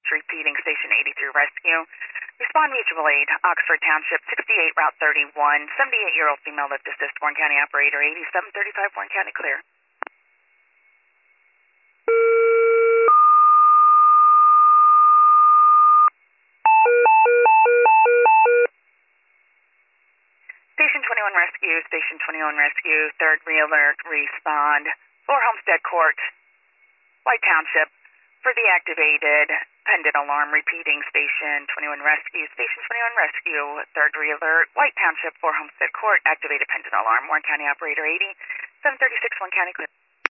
repeating Station 83 Rescue. Respond mutual aid, Oxford Township, 68 Route 31, 78-year-old female lift assist, Warren County Operator, 8735 Warren County, clear. Station 21 Rescue, third re-alert, respond for Homestead Court, White Township, for the activated pendant alarm, repeating Station 21 Rescue, third re-alert, White Township for Homestead Court, activated pendant alarm, Warren County Operator 8736, Warren County, clear.